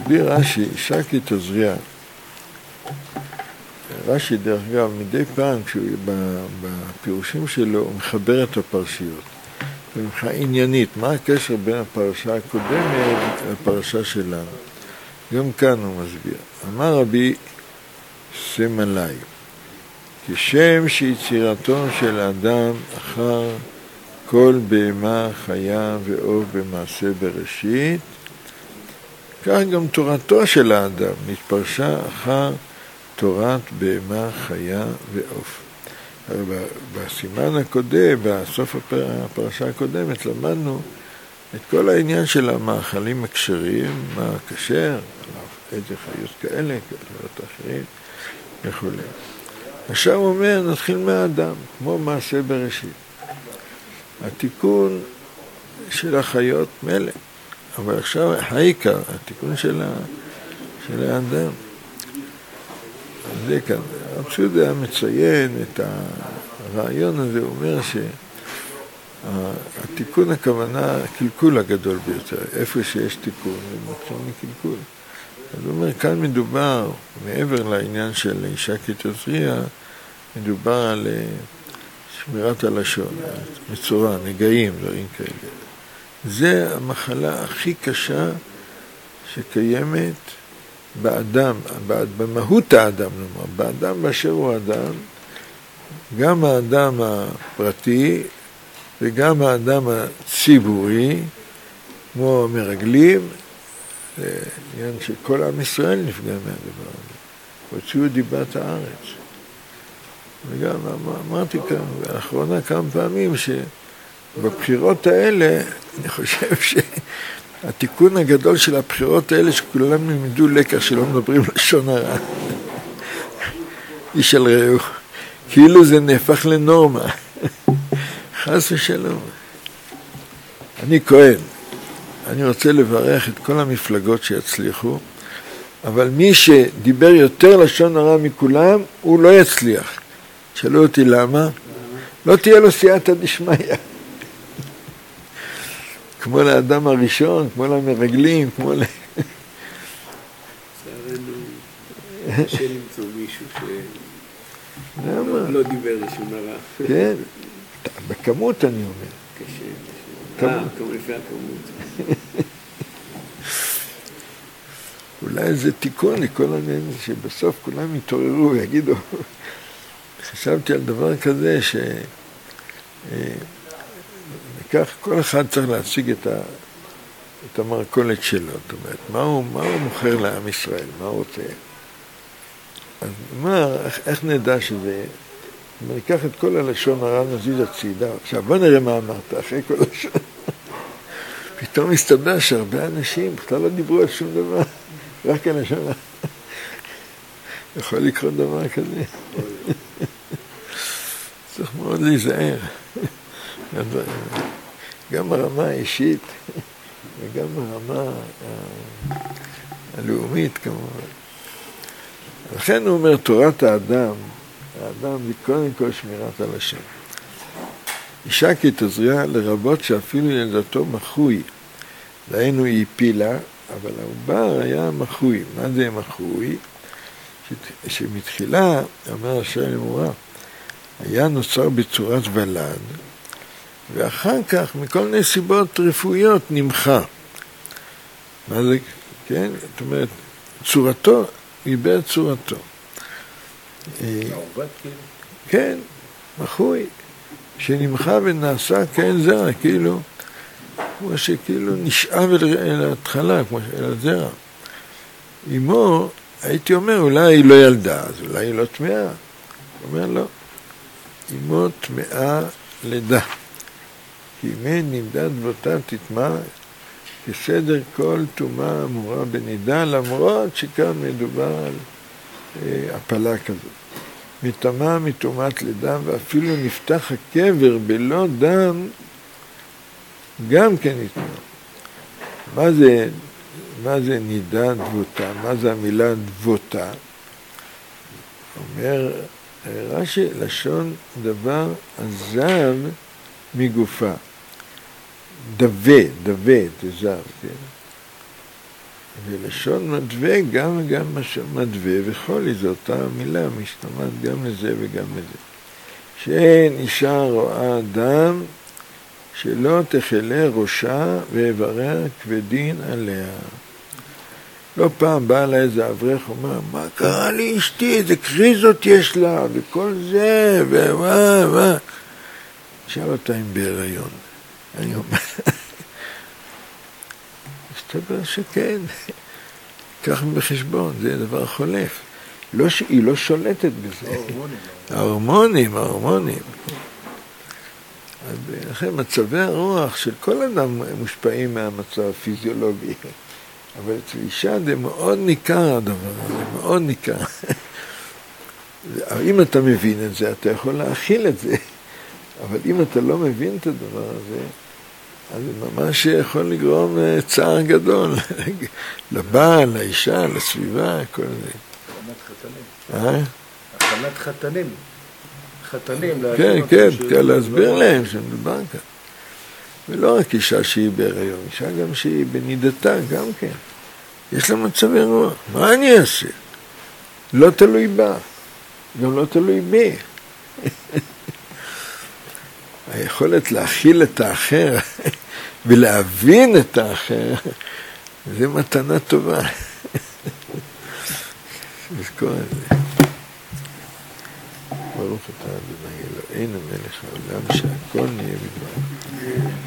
מסביר רש"י, שקי תזריע. רש"י דרך אגב, מדי פעם, בפירושים שלו, הוא מחבר את הפרשיות. ומבחינה עניינית, מה הקשר בין הפרשה הקודמת לפרשה שלנו? גם כאן הוא מסביר. אמר רבי סמלי, כשם שיצירתו של האדם אחר כל בהמה, חיה ועוף במעשה בראשית, כך גם תורתו של האדם מתפרשה אחר תורת בהמה, חיה ועוף. בסימן הקודם, בסוף הפרשה הקודמת, למדנו את כל העניין של המאכלים הכשרים, מה הכשר, איזה חיות כאלה, חיות אחרים וכו'. עכשיו הוא אומר, נתחיל מהאדם, כמו מעשה בראשית. התיקון של החיות מלא, אבל עכשיו העיקר, התיקון של האדם. זה כאן, הפשוט היה מציין את הרעיון הזה, הוא אומר שהתיקון הכוונה, הקלקול הגדול ביותר, איפה שיש תיקון, זה מתחיל מקלקול. אז הוא אומר, כאן מדובר, מעבר לעניין של אישה כתזריע, מדובר על שמירת הלשון, מצורע, נגעים, דברים כאלה. זה המחלה הכי קשה שקיימת באדם, במהות האדם, נאמר, באדם באשר הוא אדם, גם האדם הפרטי וגם האדם הציבורי, כמו המרגלים, זה עניין שכל עם ישראל נפגע מהדבר הזה. הוציאו דיבת הארץ. וגם אמרתי כאן, לאחרונה כמה פעמים, שבבחירות האלה, אני חושב שהתיקון הגדול של הבחירות האלה, שכולם לימדו לקח שלא מדברים לשון הרע. איש על רעהו. כאילו זה נהפך לנורמה. חס ושלום. אני כהן. אני רוצה לברך את כל המפלגות שיצליחו, אבל מי שדיבר יותר לשון הרע מכולם, הוא לא יצליח. שאלו אותי למה? לא תהיה לו סייעתא דשמיא. כמו לאדם הראשון, כמו למרגלים, כמו קשה למצוא מישהו שלא דיבר לשון הרע. כן, בכמות אני אומר. קשה. כמו לפי הכמות. אולי זה תיקון לכל העניין, שבסוף כולם יתעוררו ויגידו, חשבתי על דבר כזה וכך כל אחד צריך להציג את המרכולת שלו, זאת אומרת, מה הוא מוכר לעם ישראל, מה הוא רוצה. אז מה, איך נדע שזה, אם ניקח את כל הלשון הרע נזיז הצידה, עכשיו בוא נראה מה אמרת אחרי כל לשון. פתאום מסתבר שהרבה אנשים בכלל לא דיברו על שום דבר, רק על לשון הרע. יכול לקרות דבר כזה. צריך מאוד להיזהר. גם ברמה האישית וגם ברמה הלאומית כמובן. לכן הוא אומר, תורת האדם היא קודם כל שמירת הלשון. אישה כתזריע לרבות שאפילו ילדתו מחוי, דהיינו היא הפילה, אבל העובר היה מחוי. מה זה מחוי? שמתחילה, אומר השם אמורה, היה נוצר בצורת ולד, ואחר כך, מכל מיני סיבות רפואיות, נמחה. מה זה? כן? זאת אומרת, צורתו, איבד צורתו. כן, מחוי. שנמחה ונעשה כן זרע, כאילו, כמו שכאילו נשאב אל ההתחלה, כמו אל הזרע. אמו, הייתי אומר, אולי היא לא ילדה, אז אולי היא לא טמאה. הוא אומר, לא. אמו טמאה לידה. כי אם נימדה דבותה תטמא, כסדר כל טומאה אמורה בנידה, למרות שכאן מדובר על הפלה כזאת. מטמאה מטומאת לידה, ואפילו נפתח הקבר בלא דם, גם כן נטמא. מה זה נידה דבותה? מה זה המילה דבותה? אומר רש"י, לשון דבר עזב מגופה. דווה, תזב, כן? ולשון מדווה גם וגם מדווה וחולי, זו אותה מילה, משתמעת גם לזה וגם לזה. שאין אישה רואה אדם שלא תחלה ראשה ואיבריה כבדין עליה. לא פעם בא לה איזה אברך אומר, מה קרה לי אשתי, איזה קריזות יש לה, וכל זה, ומה. שאל אותה אם בהיריון. אני אומר, מסתבר שכן, קח בחשבון, זה דבר חולף. לא היא לא שולטת בזה. ההורמונים. לכן מצבי הרוח של כל אדם מושפעים מהמצב הפיזיולוגי. אבל אצל אישה זה מאוד ניכר הדבר הזה, מאוד ניכר. אם אתה מבין את זה, אתה יכול להכיל את זה. אבל אם אתה לא מבין את הדבר הזה, אז זה ממש יכול לגרום צער גדול. לבעל, לאישה, לסביבה, כל זה. הכנת חתנים. כן, להסביר להם שמדובר כאן. ולא רק אישה שהיא בהיריון, אישה גם שהיא בנידתה, גם כן. יש לה מצבי רוח. מה אני אעשה? לא תלוי בה. גם לא תלוי בי. היכולת להכיל את האחר ולהבין את האחר, זה מתנה טובה. לזכור את זה. ברוך אתה אדוני אלוהינו מלך העולם שהכל נהיה בדברו.